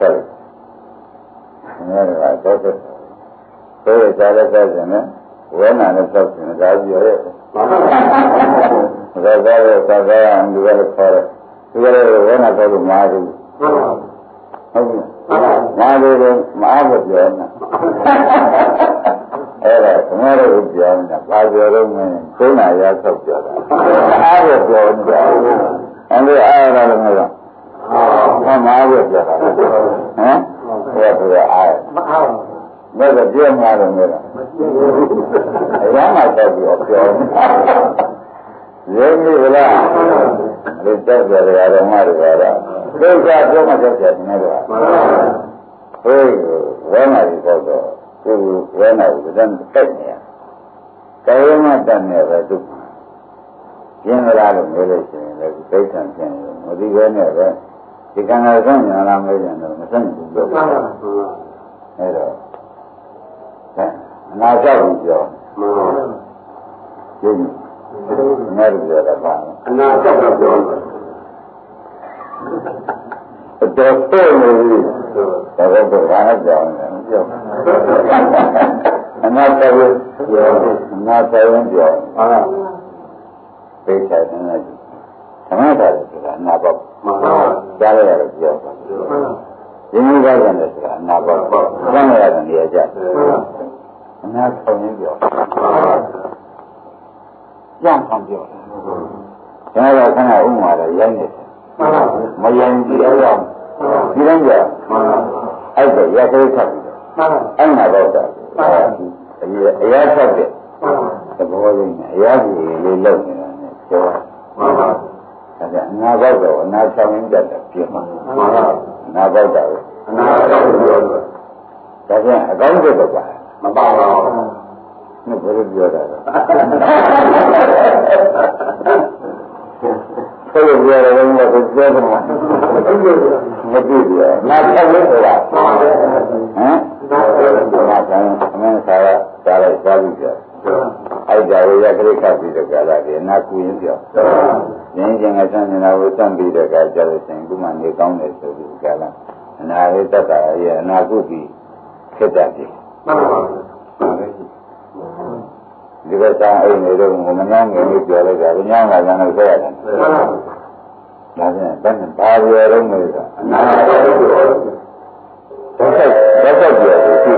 များတော့တော့ဆိုရကြတဲ့ဆက်ရှင်နဲ့ဝဲနာနဲ့ဆက်ရှင်ဒါပြောရဲ့ဒါကြရဲသာသာအောင်ဒီကလည်းခေါ်တယ်ဒီကလည်းဝဲနာတော့လို့မအားဘူးဟုတ်ကဲ့မာလို့မအားဘူးပြောနေအဲ့ဒါခမရတို့ပြောနေတာဘာပြောတော့မင်းသုံးနာရဆောက်ပြောတာအားရပြောနေတာအဲ့ဒါအားရတော့မလားဘာမှအားရပြောတာဟမ်ဘယ်လိုအားမအားဘူးဘယ်ကပြောမှလို့မလားအရမ်းမှတော့ပြောနေရင်းပြီလားဒီတက်ကြရတော့မှတော့ဒုက္ခပြောမှတက်ကြတယ်နေတော့ဟေးဝဲနာကြီးတော့သူဝဲနာကြီးတော့တက်နေရကာယမတတ်နေပဲသူကျင်းလာလို့နေလို့ရှိရင်လည်းသိထံကျင်းလို့မသိဘဲနဲ့ပဲဒီကံကဆုံးညာလာမေးတယ်တော့မဆက်ဘူးပြောတယ်အဲ့တော့အနာကြောက်ဘူးပြောကျင်းငါတို့ပြောတာပါအနာကြောက်တော့ပြောတယ်တော်တော်လေးတော့ဘာလဲကြောင်းလဲပြောအနာတော်ပြောအနာတော်ပြောသိချင်တယ်ဓမ္မတာဆိုတာအနာပေါ့ကြားရရတယ်ပြောပါရင်းနှီးကြတယ်ဆိုတာအနာပေါ့ကျမ်းရတယ်နေရာကြအနာဆောင်ရင်းပြောကြံ့ခံပြောတယ်ဒါကခဏဥမာတော့ရိုင်းနေတယ်မယဉ်ကြည်အောင်ဒီလိုကြအဲ့ဒါရခိုးချက်အဲ့နာတော့တာအရာချက်တဲ့သဘောလေးနဲ့အရာကြီးလေးလောက်နေတာနဲ့ပြောတာဒါကအနာဘောက်တော့အနာဆောင်ရင်းတတ်တယ်ပြင်မှာအနာဘောက်တာအနာဘောက်ပြောဒါပြန်အကောင်းချက်တော့ပါမပါပါဘူးနဲ့ဘယ်လိုပြောတာလဲဘယ်လိုပြောရလဲမသိပြောတယ်မသိဘူးနားဆက်လို့ဆိုတာဟမ်နားဆက်အမှန်စားရစားလိုက်စားပြီးပြောအဲ့ဒါကိုရကလေးခတ်ပြီးတဲ့ကာလကြီးနာကူရင်ပြောရင်းချင်းကဆန်းနေတာကိုစမ်းပြီးတဲ့ကာကြလို့ရှိရင်ခုမှနေကောင်းတယ်ဆိုပြီးကာလအနာလေးတက်တာရဲ့အနာကုပြီးဖြစ်တတ်တယ်မှန်ပါပါဒီကစားအိမ်နေတော့မငန်းငယ်လေးပြောလိုက်တာညောင်းလာတယ်လို့ဆိုရတယ်ဒါဖြင့်ဘယ်နဲ့ဘာပြောတော့မလဲအနာတော့ပြောပြောရှိ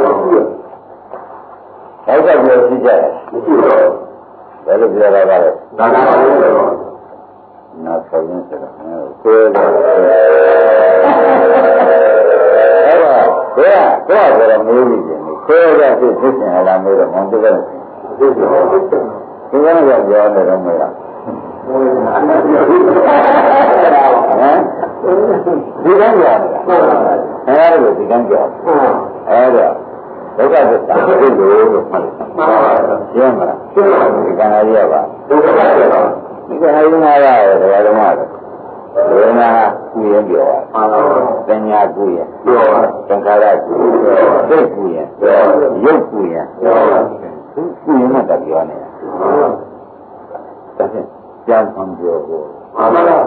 ရှိကြတယ်မရှိတော့ဘယ်လိုပြောရပါလဲနာဆောင်းနေတယ်ကိုယ်ကအဲ့တော့ဘယ်ကမေးပြီးတယ်ကိုယ်ကဖြစ်ဖြစ်နေလာမေးတော့မောင်တက်တယ်ဒီကတော့ပြောတယ်တော့မလားဟမ်ဒီကံကြောက်အဲ့ဒါဒီကံကြောက်အဲ့ဒါဒုက္ခသစ္စာဖြစ်လို့မှတ်တယ်ရှင်းမလားရှင်းပါပြီဒီကံရရပါဒုက္ခသစ္စာဒီကံရင်းလာရတယ်ဓမ္မဓမ္မတွေဝေဒနာကုရင်ပြောပညာကုရင်သင်္ခါရကုစိတ်ကုရင်ရုပ်ကုရင်ကုရင်မှတပြောနေတာဒါဖြင့်ကြံ့ခံပြောဖို့မှန်ပါလား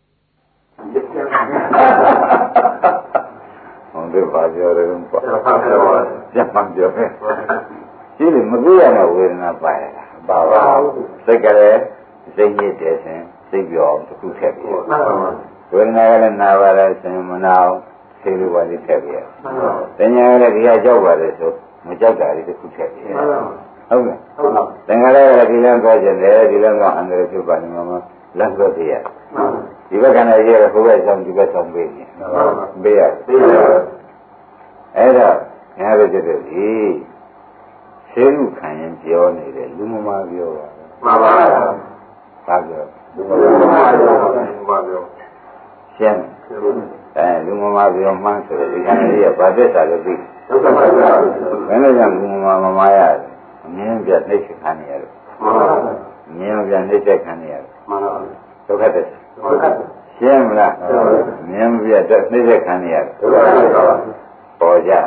ဟောဒီဘာပြောတယ်ပေါ့ကြံ့ခံပြောတယ်ဒီလိုမကြည့်ရတဲ့ဝေဒနာပါရတာပါပါစိတ်ကလေးစိတ်ရည်တယ်ရှင်စိတ်ပြောအောင်တစ်ခုထည့်ပြီးဝေဒနာကလည်းနာပါလဲရှင်မနာအောင်စိတ်လိုပါလေးထည့်ပြီးပညာကလည်းဒီဟာကြောက်ပါလေဆိုမကြောက်တာလေးတစ်ခုထည့်ပြီးဟုတ်ကဲ့သင်္ခါရကဒီလမ်းသွားကြတယ်ဒီလမ်းကအန္တရာယ်ဖြစ်ပါနေမှာလမ်းသွားပြရဒီဘက်ကလည်းရဟိုဘက်ဆောင်ဒီဘက်ဆောင်ပေးနေပေးရအဲ့ဒါငါတို့ကြတဲ့ဒီရှင်းမှုခံရင်ပြောနေတယ်လူမမာပြောပါမှန်ပါဘာပြောလူမမာပြောရှင်းလူမမာပြောမှန်းဆိုတော့ဒီခန္ဓာကြီးကဘာသစ္စာလို့သိဘယ်နဲ့ကြောင့်လူမမာမမာရတယ်အမြင်ပြနှိမ့်ဆက်ခံနေရတယ်အမြင်ပြနှိမ့်ဆက်ခံနေရတယ်ဒုက္ခသစ္စာရှင်းမလားအမြင်ပြနှိမ့်ဆက်ခံနေရတယ်ပေါ်ကြ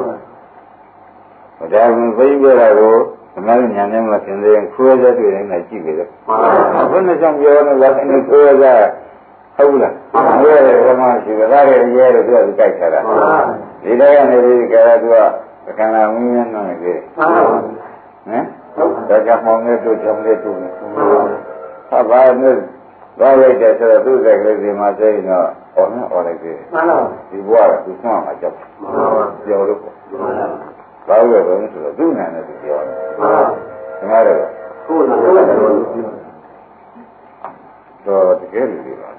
ဒါမှမဟုတ်ပြတာကိုအမှန်ညာနဲ့မသင်သေးရင်ခိုးရတဲ့တိုင်းနဲ့ကြည့်ပြီးတော့ဘုန်းကြီးကြောင့်ပြောနေလားခိုးရဟုတ်လားဘယ်လိုမှရှိကြတာရဲရဲပြောပြီးကြိုက်တာဒီတော့ကနေပြီးကြရသူကခန္ဓာမင်းများနေတယ်ဟမ်ဒါကြောင့်မောင်နဲ့တို့ကြောင့်လည်းတို့ဟာဘာနဲ့ဘာလိုက်တယ်ဆိုတော့သူ့စက်ကလေးဒီမှာသိရင်တော့အော်နဲ့အော်လိုက်တယ်ဒီဘဝကသူဆွမ်းမှာကြောက်ပြောလို့ပေါ့ဘာလို့လဲဆိုတော့သူ့နာနဲ့သူပြောတယ်ဒီမှာတော့ကိုယ်နာတော့တကယ်လို့ဒီပါ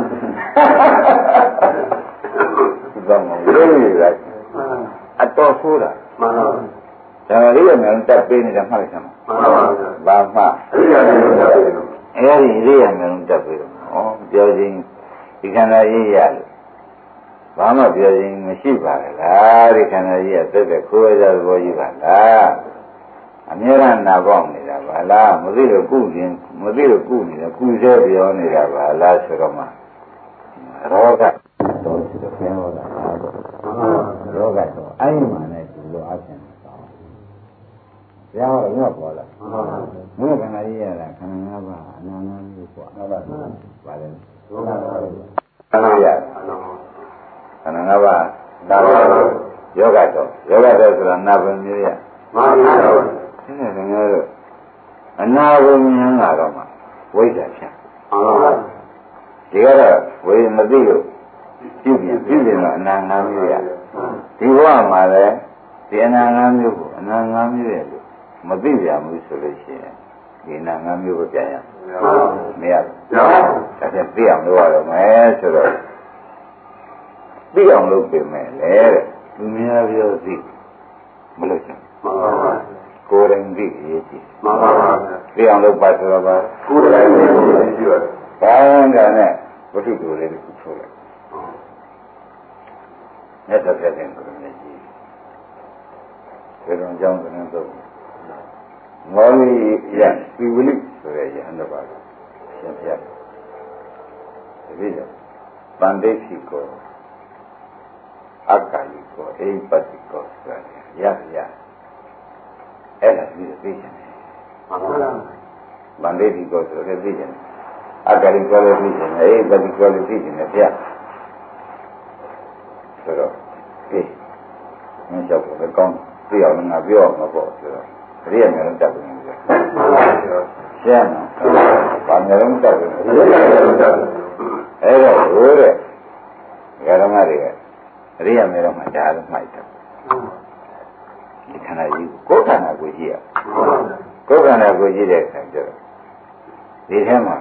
ဘာမှမလုပ်ရဘူးအတော်ဆိုးတာမှန်ပါဘူးဒါရီရမယ်တက်ပေးနေတာမှတ်လိုက်စမ်းပါဘာမှအဲဒီရိရမယ်တက်ပေးတော့ဩပြောချင်းဒီခန္ဓာကြီးရလို့ဘာမှပြောချင်းမရှိပါဘူးလားဒီခန္ဓာကြီးကသက်သက်ခိုးရတဲ့ဘောကြီးပါလားအမြဲတမ်းနာပေါက်နေတာပါလားမသိလို့ကုရင်မသိလို့ကုနေတယ်ကုဆဲပြောနေတာပါလားဆိုတော့မှရောဂတော့ရှိတော့ပြန်တော့တာရောဂတော့အဲ့ဒီမှာနဲ့ဒီလိုအဖြစ်တော့ဘုရားကငါ့ပေါ်လာဘုရားခန္ဓာကြီးရတာခန္ဓာ၅ပါးအနာနာမျိုးပေါ့ဟုတ်ပါဘူးဗါလဲခန္ဓာရခန္ဓာ၅ပါးဒါတော့ယောဂတော့ဆိုတာနာဘယ်မျိုးရမှန်ပါဘူးအဲ့ဒါငါတို့အနာဘုံဉာဏ်လာတော့မှဝိဇ္ဇာဖြစ်ဒီကတော့ဝိမသိလို့ပြုပြင်တော့အနာ၅မျိုးရဒီဘဝမှာလည်းဒီအနာ၅မျိုးကိုအနာ၅မျိုးရဲ့လို့မသိကြဘူးဆိုလို့ရှိရင်ဒီအနာ၅မျိုးကိုပြန်ရမရဘူးဒါပြန်သိအောင်လုပ်ရတော့မယ်ဆိုတော့သိအောင်လုပ်ပြင်မယ်လေတဲ့သူများပြောသိမလို့ချင်ကိုယ်တိုင်သိရေးကြည့်မှန်ပါပါသိအောင်လုပ်ပါဆိုတော့ပါကိုယ်တိုင်သိရေးကြည့်ပါဘာကနဲ့ဝတ္ထုတူလေးကိုထုတ်လိုက်မြတ်စွာဘုရားရှင်ကိုယ်နဲ့ကြည့်ဒီတော့ကြောင်းကတော့မောလီရသီဝလိဆိုတဲ့ယဟန်တော်ပါရှင်ဘုရားဒီလိုပန္တိစီကိုအက္ခလီကိုအိပတိကိုဆိုရရအဲ့ဒါဒီသိချင်တယ်မှန်ပါလားဗန္ဒေတိကိုဆိုလည်းသိချင်တယ်အက္ခလီကိုလည်းသိချင်တယ်အိပတိကိုလည်းသိချင်တယ်ဗျာဆိုတော့မင်းကြောက်တယ်ကောင်းသိအောင်ငါပြောအောင်မပေါ့ဆိုတော့တည်းရမယ်လို့တက်တယ်ပြောရှင်းနော်ဘာမျိုးလုံးတက်တယ်အဲ့တော့ဟိုတဲ့ဓမ္မတွေကတည်းရမယ်တော့မှဒါလည်းမှိုက်တယ်ဒီခန္ဓာကြီးကိုယ်ခန္ဓာကိုကြည့်ရကိုယ်ခန္ဓာကိုကြည့်တဲ့အခါကျတော့ဒီထဲမှာ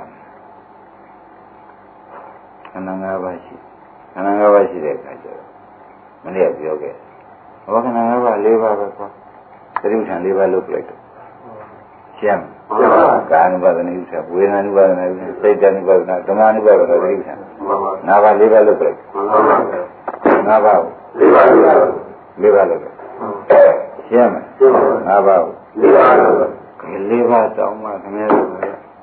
ခန္ဓာ၅ပါးရှိခန္ဓာ၅ပါးရှိတဲ့အခါကျတော့မနေ့ကပြောခဲ့ဘောခန္ဓာ၅ပါး၄ပါးပဲကွာသတိပဋ္ဌာန်၄ပါးလုပ်လိုက်တော့ရှင်းကာနုပါဒနာဥစ္စာဝေဒနာနုပါဒနာဥစ္စာစိတ်တ ानु ပါဒနာဓမ္မ ानु ပါဒနာသတိပဋ္ဌာန်၅ပါး၄ပါးလုပ်လိုက်၅ပါး၄ပါးလုပ်လိုက်ရှင်းမယ်၅ပါး၄ပါးတောင်းမှခင်ဗျားတို့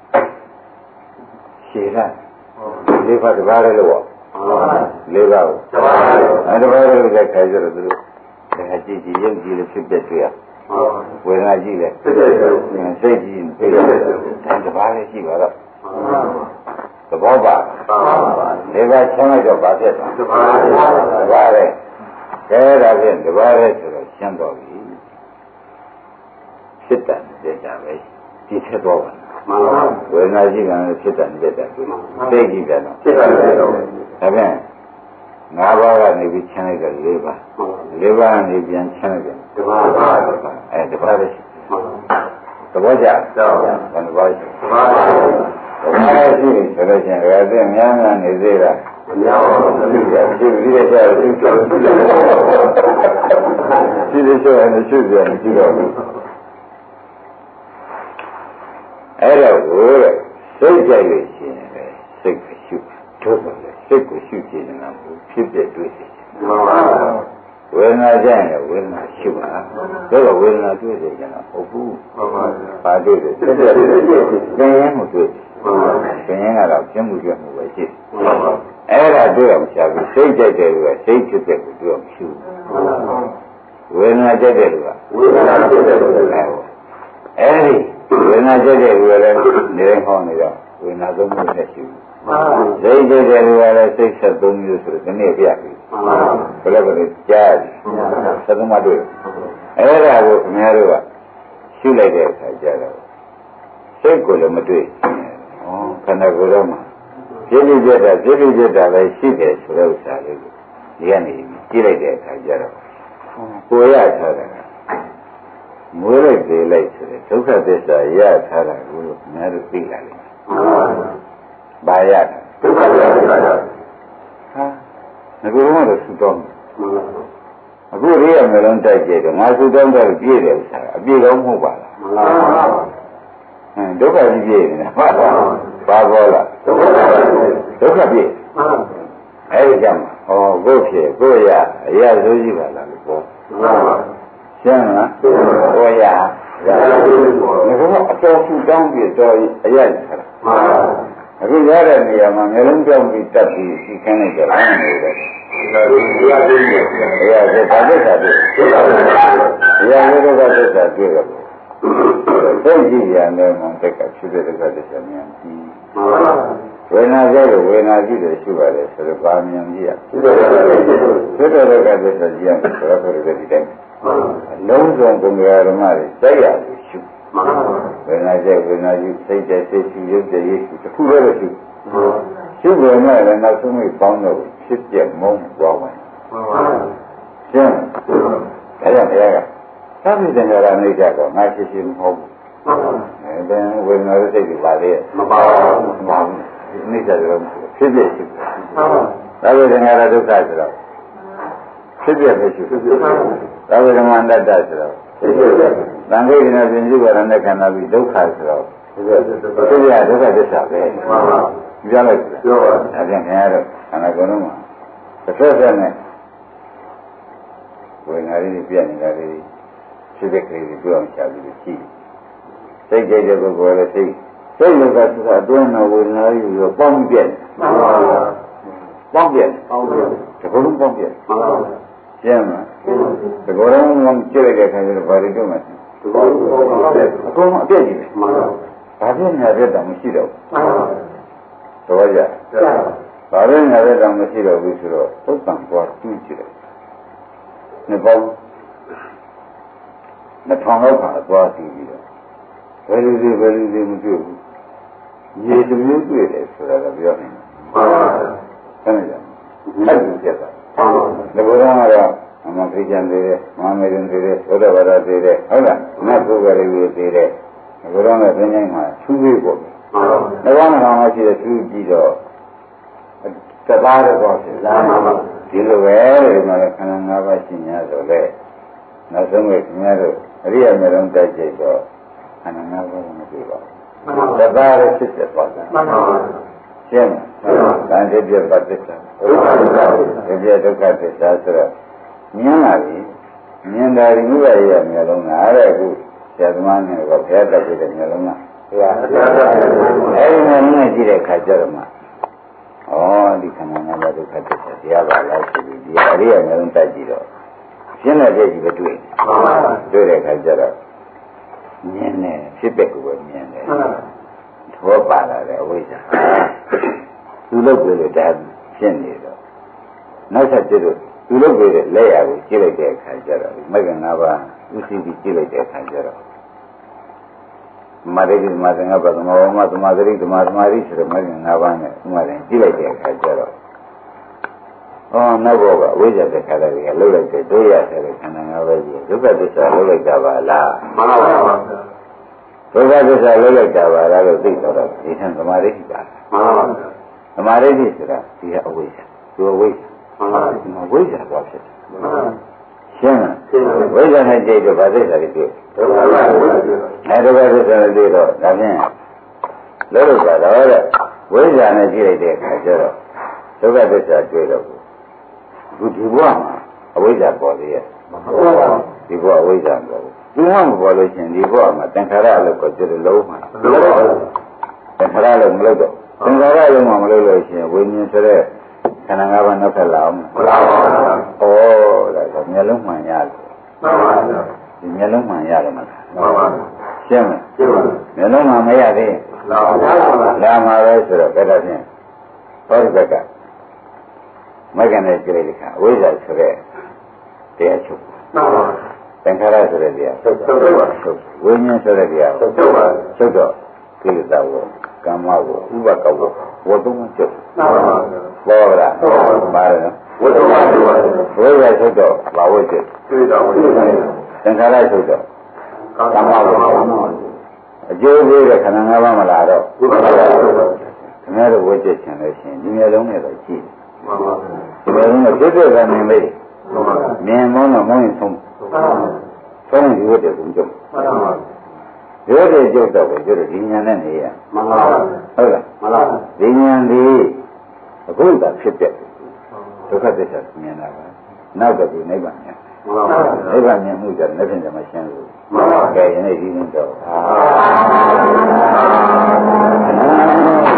ရှင်းတာ၄ပါးတစ်ပါးလည်းလို့၄ပါးကိုအဲ့တစ်ပါးလည်းကြိုက်ခိုင်းကြတော့သူတို့ဒါကြည့်ရုပ်ကြည့်လို့ဖြစ်ပြတွေ့ရဝေဒနာကြည့်လဲစိတ်ကြည့်ဖြစ်တယ်ဒါတစ်ပါးလည်းရှိပါတော့သဘောပါ၄ပါးချမ်းလိုက်တော့ဘာဖြစ်သွားတစ်ပါးလည်းကဲဒါဖြင့်တစ်ပါးလည်းဆိုတော့ရှင်းတော့ပြီဖြစ်တယ်တဲ့ကြပဲဒီထက်တော့ပါမှန်ပါဝေဒနာရှိကံဖြစ်တယ်တဲ့စိတ်ကြည့်တယ်တော့ဖြစ်တယ်တော့ဒါဖြင့်၅ပါးကနေပြီးချမ်းလိုက်တော့၄ပါး၄ပါးကနေပြန်ချမ်းလိုက်တယ်တစ်ပါးတစ်ပါးပဲရှိသဘောကျတော့ဘယ်နှပါးရှိတစ်ပါးရှိဆိုလို့ချင်းဒါအသိများများနေသေးတာမများပါဘူးဒီဒီတဲ့ကျတော့သူကျော်ဒီလိုဆိုရင်ရှုပြန်ကြည့်တော့အဲ့တော့ဟိုတဲ့စိတ်ကြိုက်လို့ရှိရင်လေစိတ်ကိုရှုထုတ်ပါလေစိတ်ကိုရှုကြည့်နေတာဖြစ်ပြတွေ့တယ်မှန်ပါဝေဒနာကြရင်ဝေဒနာရှုပါဒါကဝေဒနာတွေ့တယ်ကျတော့ဟုတ်ဘူးမှန်ပါဘာတွေ့တယ်ဖြစ်ပြသင်ရင်မတွေ့သင်ရင်ကတော့ပြမှုပြမှုပဲရှိအဲ့ဒါတွေ့အောင်ရှာပြီးစိတ်ကြိုက်တယ်လို့စိတ်ဖြစ်တဲ့ကိုတွေ့အောင်ရှုဝေဒနာကြိုက်တယ်လို့ဝေဒနာဖြစ်တယ်လို့အဲ့ဒီဝေဒနာကြိုက်တယ်လို့လည်းနေဟောနေတော့ဝေဒနာသုံးမျိုးနဲ့ရှုစိတ်တွေလည်းစိတ်73မျိုးဆိုတော့ဒီနေ့ပြပြီဘယ်လိုလဲကြားပြီ73မှတွေ့အဲ့ဒါကိုခင်ဗျားတို့ကရှုလိုက်တဲ့အခါကျတော့စိတ်ကိုလည်းမတွေ့ခန္ဓာကိုယ်တော့မှပြည့်ပြည့်ပြတ်တာလည်းရှိတယ်ဆိုတဲ့ဥစ္စာလေးကိုဒီကနေကြည့်လိုက်တဲ့အခါကျတော့ကိုရထားတာမွေးလိုက်သေးလိုက်ဆိုတဲ့ဒုက္ခသစ္စာရထားတာကိုခင်ဗျားတို့သိလာလိမ့်မယ်ဘာရတာဒုက္ခသစ္စာရဟာငါကတော့သုတောင်းအခုရေးရမယ်လုံးတိုက်ကြတယ်ငါသုတောင်းတော့ပြည့်တယ်ဥစ္စာအပြည့်တော့မဟုတ်ပါလားဒုက္ခကြီးပြည့်နေတာဘာပေါ်လားဒုက္ခပြည့်အဲ့ဒီကြောင့်ဟောကိုယ်ဖြစ်ကိုယ်ရအရာဆိုကြည့်ပါလားလို့ပြောရှင်းလားကိုယ်ရအတော်သုတောင်းပြတော့အရာခါအခုရတဲ့နေရာမှာမျိုးလုံးကြောင်းပြီးတက်ပြီးဒီခန်းလိုက်ကြတယ်အဲ့ဒါအရာဆိုဘာသက်သာတွေ့အရာမျိုးကသက်သာတွေ့တော့သိကြည့်ရတယ်မှတက်ကဖြစ်တဲ့ကသက်သာမြန်ပြီးဝေဒနာကြောင့်ဝေဒနာကြည့်တယ်ရှိပါတယ်ဆိုတော့ပါမြန်ကြီးရဖြစ်တဲ့ကသက်သာကြည့်ရတယ်ဆိုတော့ဒီတိုင်းလုံးစုံဘုံဃာဓမ္မတွေတိုက်ရလို့ရှိဝေဒနာကြောင့်ဝေဒနာကြည့်စိတ်တဲ့စိတ်ရှိရုပ်တဲ့ရုပ်တစ်ခုလည်းရှိရှုတယ်နဲ့လည်းနောက်ဆုံးမိပေါင်းတော့ဖြစ်ပြမုန်းသွားမယ်ရှင်းဒါကြောင့်ဘုရားကသဗ္ဗေသင်္ခါရအနိစ္စတော့ငါရှိရှိမဟုတ်ဘူးဒါဝေဒနာစိတ်တွေပါလေမပါဘူးအနိစ္စတော့ဖြစ်ပြရှိသဗ္ဗေသင်္ခါရဒုက္ခဆိုတော့ဖြစ်ပြပဲရှိသဗ္ဗေဓမ္မအနတ္တဆိုတော့သံဃိကနာပြင်စုပါရနဲ့ခန္ဓာပြီးဒုက္ခဆိုတော့ဖြစ်ပြဒုက္ခသစ္စာပဲပြောလိုက်ပြောပါအပြင်ခင်ဗျားတို့ခန္ဓာကိုယ်လုံးမှာတစ်ဖက်နဲ့ဝေဒနာလေးပြနေတာလေးဖြစ်တဲ့ကလေးတွေပြောအောင်ချပြီးရှိစိတ်ကြိတ်တဲ့ပုဂ္ဂိုလ်လည်းစိတ်လောကသစ္စာအတွင်းတော်ဝေဒနာကြီးရောပေါင်းပြည့်ပေါင်းပြည့်တကုလုံးပေါင်းပြည့်ကျမ်းမှာတကုလုံးကြည့်လိုက်တဲ့အခါကျတော့ဘာတွေတွေ့မှာတကုလုံးအကုန်အပြည့်ကြီးပဲဘာဖြစ်ညာပြတ်တာမရှိတော့ဘူးတော်ကြဘာဖြစ်ညာပြတ်တာမရှိတော့ဘူးဆိုတော့သုတ်တံပွားတူးကြည့်တယ်နှစ်ပေါင်း2000လောက်ပါသွားကြည့်ပြီးတော့ဘယ်လိုမတွေ့ဘူးရေတစ်မျိုးတွေ့တယ်ဆိုတာကပြောနေတယ်ဟုတ်ပါဘူးအဲ့ဒီကြက်တာဒီဘုရားကတော့အမခိကျန်သေးတယ်မမေရင်သေးတယ်သောတဘာသာသေးတယ်ဟုတ်လားနတ်ပုဂ္ဂိုလ်တွေသေးတယ်ဒီဘုရားနဲ့သင်္ချိုင်းမှာထူးပြီးပေါ့ဒီကောင်းကောင်မှရှိတဲ့ထူးကြည့်တော့တသားတော့ဖြစ်လာဒီလိုပဲဒီမှာခန္ဓာ၅ပါးရှိ냐ဆိုလေနောက်ဆုံးကခင်ဗျားတို့အရိယာမျိုးလုံးတိုက်ကြိတ်တော့ခန္ဓာ၅ပါးမတွေ့ပါဘူးတသားရဖြစ်တဲ့ပါတာရှင်းလားဒါတိပြတ်ပတ်သက်တာဒီပြဒုက္ခသစ္စာဆိုတော့မြင်လာပြီမြင်တာဒီဥပ္ပါရိယမျိုးလုံးကအဲ့ဒါအခုဆရာသမားနဲ့ကဘုရားတက်ပြတဲ့မျိုးလုံးကဘုရားအဲ့ဒီမျိုးနဲ့ကြည့်တဲ့အခါကျတော့မှဒီခန္ဓာ၅ပါးဒုက္ခသစ္စာတရားပါလားဆိုပြီးဒီအရိယာမျိုးလုံးတက်ကြည့်တော့ရှင်းတဲ့ပြည့်ကြီးပဲတွေ့တဲ့အခါကျတော့မြင်တယ်ဖြစ်တဲ့ကိုပဲမြင်တယ်သောပါလာတဲ့အဝိဇ္ဇာသူလုပ်ပြီးတော့ဒါဖြစ်နေတော့နောက်ဆက်ပြီးတော့သူလုပ်ပြီးတဲ့လက်ရာကိုကြည့်လိုက်တဲ့အခါကျတော့မဂ္ဂင်၅ပါးဥသိပြီးကြည့်လိုက်တဲ့အခါကျတော့မာရိတိမာသင်္ကပ္ပသမဝမသမာဓိသမာသမာဓိဆိုတဲ့မဂ္ဂင်၅ပါးနဲ့ဥမာရင်ကြည့်လိုက်တဲ့အခါကျတော့နောက်ဘောကအဝိဇ္ဇာတခါတည်းကလှုပ်လိုက်တဲ့တို့ရတဲ့ခန္ဓာ၅ပါးကြီးဒုက္ခသစ္စာလှုပ်လိုက်တာပါလားမှန်ပါပါဒုက္ခသစ္စာလှုပ်လိုက်တာပါလားလို့သိတော့ဒီဟန်သမာဓိပါမှန်ပါပါသမာဓိဆိုတာဒီကအဝိဇ္ဇာသူအဝိဇ္ဇာမှန်ပါပါဝိဇ္ဇာတော့ဖြစ်တယ်မှန်ပါရှင်းလားဝိဇ္ဇာနဲ့ကြိတ်တော့ဗာသစ္စာတွေတွေ့ဒုက္ခသစ္စာတွေတွေ့တော့ဒါဖြင့်လှုပ်လိုက်တာတော့ဝိဇ္ဇာနဲ့ကြည့်လိုက်တဲ့အခါကျတော့ဒုက္ခသစ္စာတွေ့တော့အခုဒီဘဝမှာအဝိဇ္ဇာပေါ်သေးရဲ့ဒီဘဝအဝိဇ္ဇာပေါ်ဘူးဒီဘဝမပေါ်လို့ရှိရင်ဒီဘဝမှာသင်္ခါရလို့ကိုကျတယ်လုံးမှာသင်္ခါရလို့မလုပ်တော့သင်္ခါရလုံးမှာမလုပ်လို့ရှိရင်ဝိညာဉ်ဆိုတဲ့ခန္ဓာ၅ပါးနောက်ထပ်လာအောင်မလာပါဘူးဒါဆိုမျက်လုံးမှန်ရတယ်မှန်ပါဘူးဒီမျက်လုံးမှန်ရတယ်မလားမှန်ပါဘူးရှင်းမလားရှင်းပါမျက်လုံးမှန်မရသေးလာမှာပဲဆိုတော့ဒါဖြင့်သောတကမကနဲ့ကြိလိုက်ခါဝိဇ္ဇာဆိုတဲ့တရားချုပ်သင်္ခါရဆိုတဲ့တရားချုပ်ဝိညာဉ်ဆိုတဲ့တရားချုပ်တော့ကိလေသာကိုကာမကိုဥပကောဝတ္တုံချုပ်ဘောလားပါရဝတ္တုံဝိဇ္ဇာချုပ်တော့ဘာဝိချုပ်သင်္ခါရချုပ်တော့ကာမကိုအကျိုးပေးတဲ့ခန္ဓာ၅ပါးမလာတော့ခင်ဗျားတို့ဝိကျက်ချင်လို့ရှိရင်ဒီမျိုးလုံးနဲ့တော့ကြည့်ဒီမျိုးလုံးကပြည့်ပြည့်စုံနေလေမြင်မောင်းတော့မောင်းရင်ဆုံးဆုံးဒီဝတ်တဲ့ကုန်းကျုပ်ရိုးတဲ့ကျုပ်တော့ပဲကျတော့ဒီညာနဲ့နေရမှန်ပါဟုတ်လားမှန်ပါဒီညာဒီအခုကဖြစ်တဲ့ဒုက္ခသစ္စာမြင်တာပါနောက်တော့ဒီနိဗ္ဗာန်မြင်နိဗ္ဗာန်မြင်မှုကြတယ်လည်းပြင်မရှင်းဘူးကဲယနေ့ဒီနေ့တော့